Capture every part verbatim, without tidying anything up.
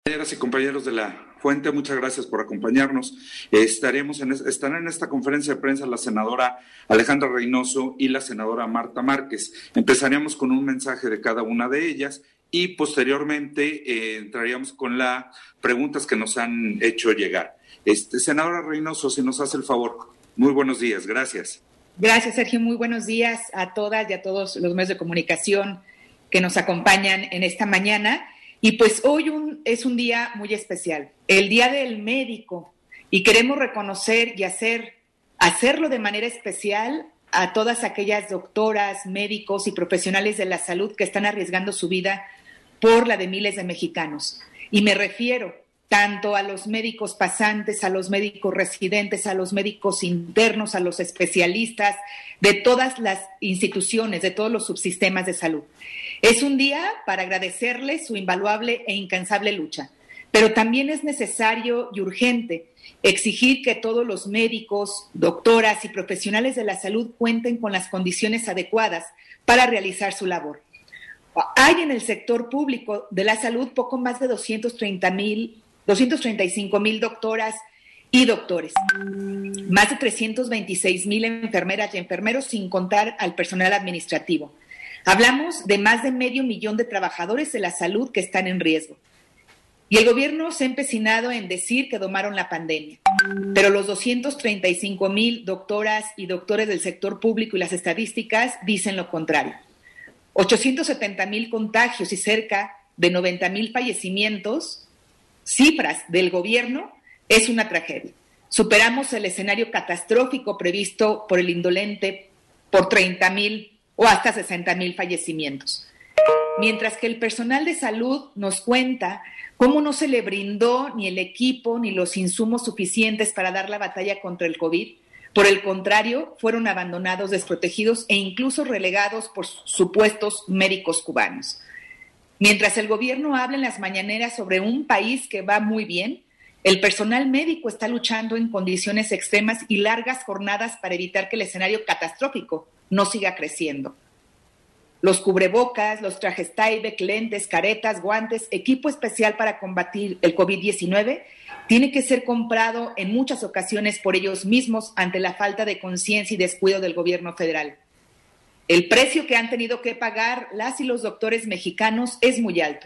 Compañeras y compañeros de la Fuente, muchas gracias por acompañarnos. Estaremos en, estarán en esta conferencia de prensa la senadora Alejandra Reynoso y la senadora Marta Márquez. Empezaremos con un mensaje de cada una de ellas y posteriormente eh, entraríamos con las preguntas que nos han hecho llegar. Este, senadora Reynoso, si nos hace el favor. Muy buenos días, gracias. Gracias, Sergio. Muy buenos días a todas y a todos los medios de comunicación que nos acompañan en esta mañana. Y pues hoy un, es un día muy especial, el Día del Médico, y queremos reconocer y hacer, hacerlo de manera especial a todas aquellas doctoras, médicos y profesionales de la salud que están arriesgando su vida por la de miles de mexicanos. Y me refiero tanto a los médicos pasantes, a los médicos residentes, a los médicos internos, a los especialistas de todas las instituciones, de todos los subsistemas de salud. Es un día para agradecerles su invaluable e incansable lucha, pero también es necesario y urgente exigir que todos los médicos, doctoras y profesionales de la salud cuenten con las condiciones adecuadas para realizar su labor. Hay en el sector público de la salud poco más de doscientos treinta y cinco mil doctoras y doctores, más de trescientos veintiséis mil enfermeras y enfermeros, sin contar al personal administrativo. Hablamos de más de medio millón de trabajadores de la salud que están en riesgo. Y el gobierno se ha empecinado en decir que domaron la pandemia, pero los doscientos treinta y cinco mil doctoras y doctores del sector público y las estadísticas dicen lo contrario. ochocientos setenta mil contagios y cerca de noventa mil fallecimientos, cifras del gobierno, es una tragedia. Superamos el escenario catastrófico previsto por el indolente por treinta mil o hasta sesenta mil fallecimientos. Mientras que el personal de salud nos cuenta cómo no se le brindó ni el equipo ni los insumos suficientes para dar la batalla contra el COVID. Por el contrario, fueron abandonados, desprotegidos e incluso relegados por supuestos médicos cubanos. Mientras el gobierno habla en las mañaneras sobre un país que va muy bien, el personal médico está luchando en condiciones extremas y largas jornadas para evitar que el escenario catastrófico no siga creciendo. Los cubrebocas, los trajes Tyvek, lentes, caretas, guantes, equipo especial para combatir el COVID diecinueve tiene que ser comprado en muchas ocasiones por ellos mismos ante la falta de conciencia y descuido del gobierno federal. El precio que han tenido que pagar las y los doctores mexicanos es muy alto.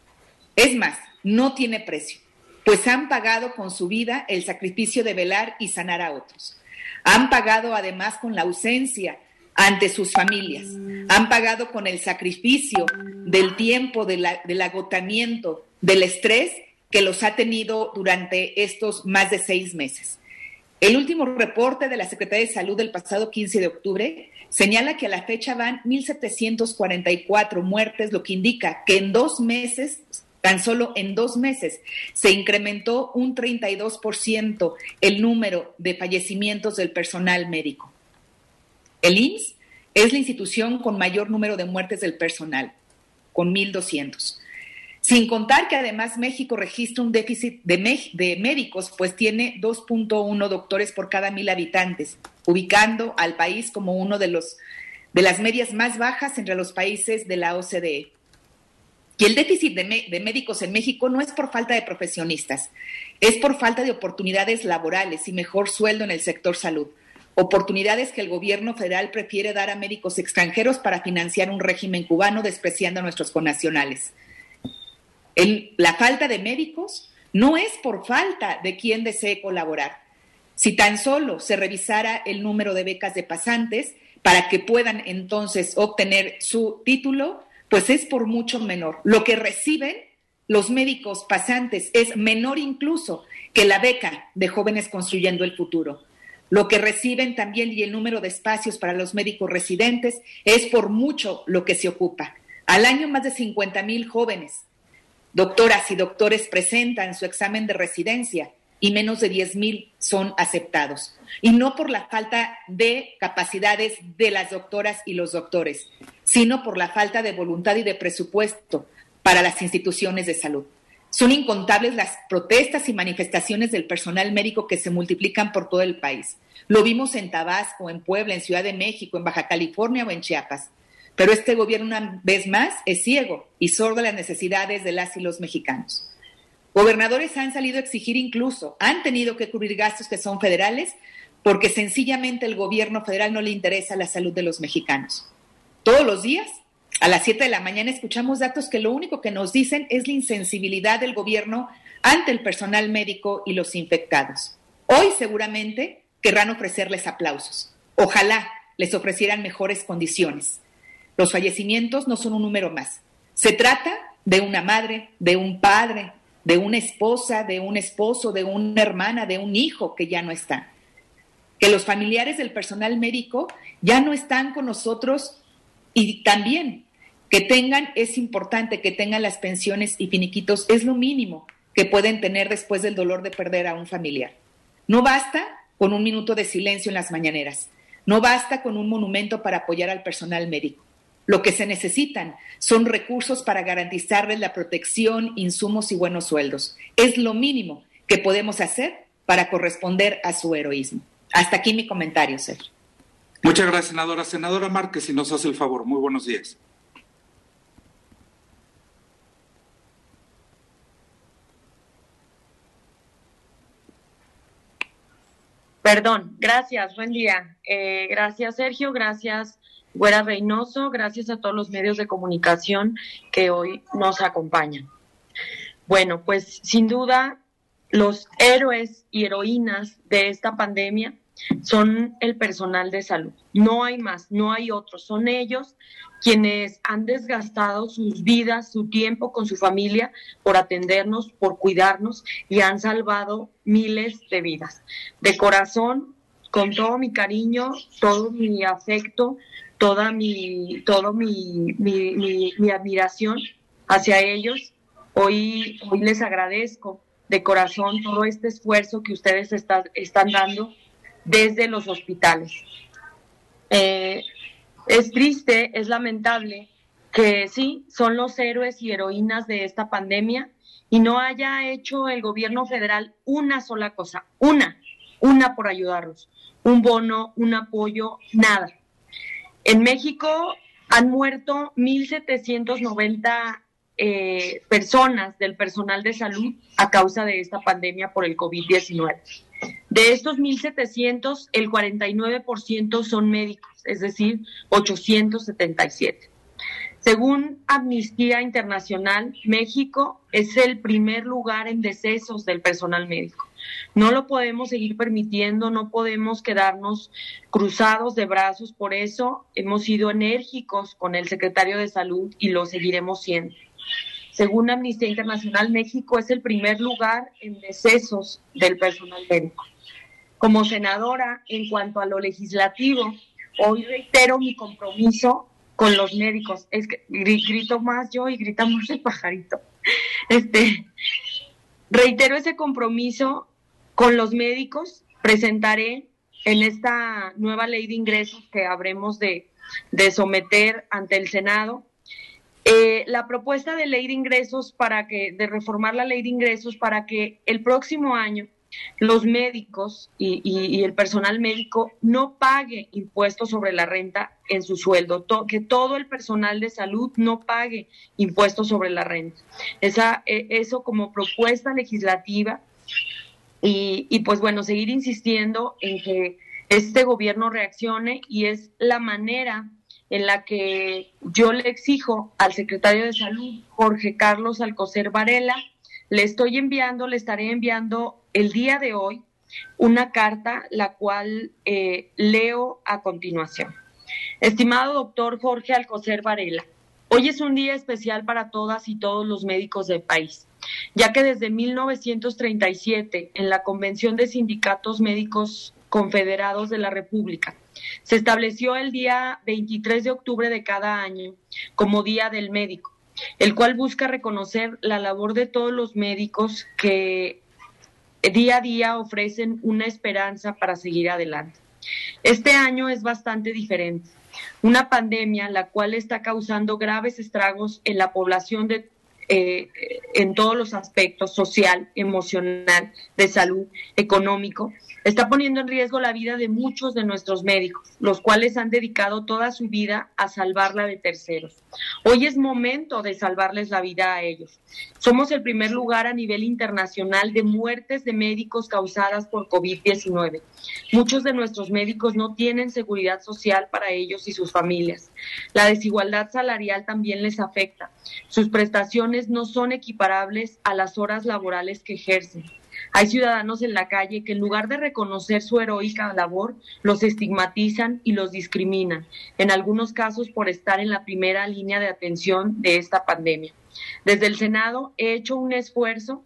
Es más, no tiene precio, pues han pagado con su vida el sacrificio de velar y sanar a otros. Han pagado además con la ausencia ante sus familias. Han pagado con el sacrificio del tiempo, de la, del agotamiento, del estrés que los ha tenido durante estos más de seis meses. El último reporte de la Secretaría de Salud del pasado quince de octubre señala que a la fecha van mil setecientos cuarenta y cuatro muertes, lo que indica que en dos meses, tan solo en dos meses, se incrementó un treinta y dos por ciento el número de fallecimientos del personal médico. El I M S S es la institución con mayor número de muertes del personal, con mil doscientos. Sin contar que además México registra un déficit de, me- de médicos, pues tiene dos punto uno doctores por cada mil habitantes, ubicando al país como uno de, los, de las medias más bajas entre los países de la O C D E. Y el déficit de, me- de médicos en México no es por falta de profesionistas, es por falta de oportunidades laborales y mejor sueldo en el sector salud. Oportunidades que el gobierno federal prefiere dar a médicos extranjeros para financiar un régimen cubano despreciando a nuestros connacionales. El, la falta de médicos no es por falta de quien desee colaborar. Si tan solo se revisara el número de becas de pasantes para que puedan entonces obtener su título, pues es por mucho menor. Lo que reciben los médicos pasantes es menor incluso que la beca de Jóvenes Construyendo el Futuro. Lo que reciben también y el número de espacios para los médicos residentes es por mucho lo que se ocupa. Al año más de cincuenta mil jóvenes, doctoras y doctores presentan su examen de residencia y menos de diez mil son aceptados. Y no por la falta de capacidades de las doctoras y los doctores, sino por la falta de voluntad y de presupuesto para las instituciones de salud. Son incontables las protestas y manifestaciones del personal médico que se multiplican por todo el país. Lo vimos en Tabasco, en Puebla, en Ciudad de México, en Baja California o en Chiapas. Pero este gobierno, una vez más, es ciego y sordo a las necesidades de las y los mexicanos. Gobernadores han salido a exigir incluso, han tenido que cubrir gastos que son federales porque sencillamente el gobierno federal no le interesa la salud de los mexicanos. Todos los días, a las siete de la mañana, escuchamos datos que lo único que nos dicen es la insensibilidad del gobierno ante el personal médico y los infectados. Hoy seguramente querrán ofrecerles aplausos. Ojalá les ofrecieran mejores condiciones. Los fallecimientos no son un número más. Se trata de una madre, de un padre, de una esposa, de un esposo, de una hermana, de un hijo que ya no está. Que los familiares del personal médico ya no están con nosotros y también que tengan, es importante que tengan las pensiones y finiquitos, es lo mínimo que pueden tener después del dolor de perder a un familiar. No basta con un minuto de silencio en las mañaneras, no basta con un monumento para apoyar al personal médico. Lo que se necesitan son recursos para garantizarles la protección, insumos y buenos sueldos. Es lo mínimo que podemos hacer para corresponder a su heroísmo. Hasta aquí mi comentario, Sergio. Muchas gracias, senadora. Senadora Márquez, si nos hace el favor. Muy buenos días. Perdón, gracias, buen día. Eh, gracias, Sergio, gracias, Güera Reynoso, gracias a todos los medios de comunicación que hoy nos acompañan. Bueno, pues sin duda los héroes y heroínas de esta pandemia son el personal de salud. No hay más, no hay otros. Son ellos quienes han desgastado sus vidas, su tiempo con su familia por atendernos, por cuidarnos y han salvado miles de vidas. De corazón, con todo mi cariño, todo mi afecto, toda mi, todo mi, mi, mi, mi admiración hacia ellos. Hoy, hoy les agradezco de corazón todo este esfuerzo que ustedes está, están dando desde los hospitales. Eh, es triste, es lamentable que sí, son los héroes y heroínas de esta pandemia y no haya hecho el gobierno federal una sola cosa, una, una por ayudarlos, un bono, un apoyo, nada. En México han muerto mil setecientos noventa eh, personas del personal de salud a causa de esta pandemia por el COVID diecinueve. De estos mil setecientos, el cuarenta y nueve por ciento son médicos, es decir, ochocientos setenta y siete. Según Amnistía Internacional, México es el primer lugar en decesos del personal médico. No lo podemos seguir permitiendo, no podemos quedarnos cruzados de brazos, por eso hemos sido enérgicos con el secretario de Salud y lo seguiremos siendo. Según Amnistía Internacional, México es el primer lugar en decesos del personal médico. Como senadora, en cuanto a lo legislativo, hoy reitero mi compromiso con los médicos. Es que grito más yo y grita más el pajarito. Este, reitero ese compromiso con los médicos. Presentaré en esta nueva ley de ingresos que habremos de, de someter ante el Senado Eh, la propuesta de ley de ingresos para que, de reformar la ley de ingresos para que el próximo año los médicos y, y, y el personal médico no pague impuestos sobre la renta en su sueldo, to, que todo el personal de salud no pague impuestos sobre la renta. Esa, eh, eso como propuesta legislativa y, y pues bueno, seguir insistiendo en que este gobierno reaccione y es la manera en la que yo le exijo al secretario de Salud, Jorge Carlos Alcocer Varela, le estoy enviando, le estaré enviando el día de hoy una carta, la cual eh, leo a continuación. Estimado doctor Jorge Alcocer Varela, hoy es un día especial para todas y todos los médicos del país, ya que desde mil novecientos treinta y siete, en la Convención de Sindicatos Médicos Confederados de la República, se estableció el día veintitrés de octubre de cada año como Día del Médico, el cual busca reconocer la labor de todos los médicos que día a día ofrecen una esperanza para seguir adelante. Este año es bastante diferente. Una pandemia la cual está causando graves estragos en la población de Eh, en todos los aspectos, social, emocional, de salud, económico, está poniendo en riesgo la vida de muchos de nuestros médicos, los cuales han dedicado toda su vida a salvarla de terceros. Hoy es momento de salvarles la vida a ellos. Somos el primer lugar a nivel internacional de muertes de médicos causadas por COVID diecinueve. Muchos de nuestros médicos no tienen seguridad social para ellos y sus familias. La desigualdad salarial también les afecta. Sus prestaciones no son equiparables a las horas laborales que ejercen. Hay ciudadanos en la calle que en lugar de reconocer su heroica labor, los estigmatizan y los discriminan, en algunos casos por estar en la primera línea de atención de esta pandemia. Desde el Senado he hecho un esfuerzo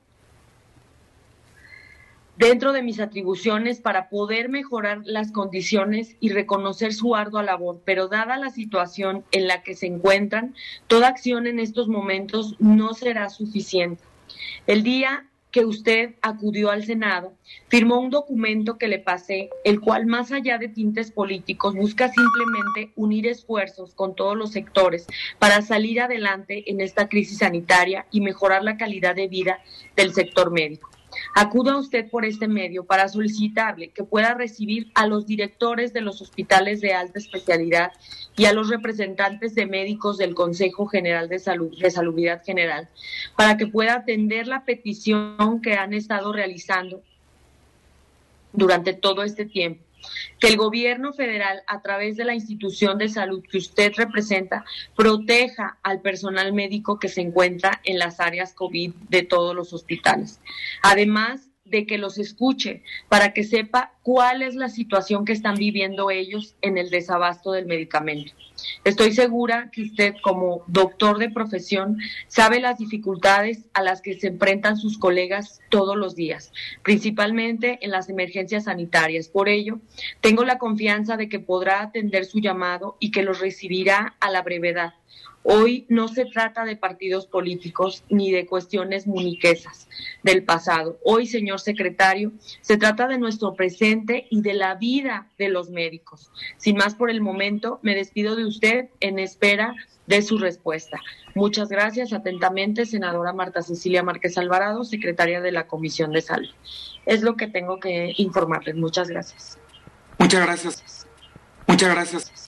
dentro de mis atribuciones para poder mejorar las condiciones y reconocer su ardua labor, pero dada la situación en la que se encuentran, toda acción en estos momentos no será suficiente. El día que usted acudió al Senado, firmó un documento que le pasé, el cual más allá de tintes políticos busca simplemente unir esfuerzos con todos los sectores para salir adelante en esta crisis sanitaria y mejorar la calidad de vida del sector médico. Acudo a usted por este medio para solicitarle que pueda recibir a los directores de los hospitales de alta especialidad y a los representantes de médicos del Consejo General de Salud, de Salubridad General, para que pueda atender la petición que han estado realizando durante todo este tiempo. Que el gobierno federal, a través de la institución de salud que usted representa, proteja al personal médico que se encuentra en las áreas COVID de todos los hospitales. Además de que los escuche para que sepa cuál es la situación que están viviendo ellos en el desabasto del medicamento. Estoy segura que usted, como doctor de profesión, sabe las dificultades a las que se enfrentan sus colegas todos los días, principalmente en las emergencias sanitarias. Por ello, tengo la confianza de que podrá atender su llamado y que los recibirá a la brevedad. Hoy no se trata de partidos políticos ni de cuestiones muniquesas del pasado. Hoy, señor secretario, se trata de nuestro presente y de la vida de los médicos. Sin más por el momento, me despido de usted en espera de su respuesta. Muchas gracias. Atentamente, senadora Marta Cecilia Márquez Alvarado, secretaria de la Comisión de Salud. Es lo que tengo que informarles. Muchas gracias. Muchas gracias. Muchas gracias.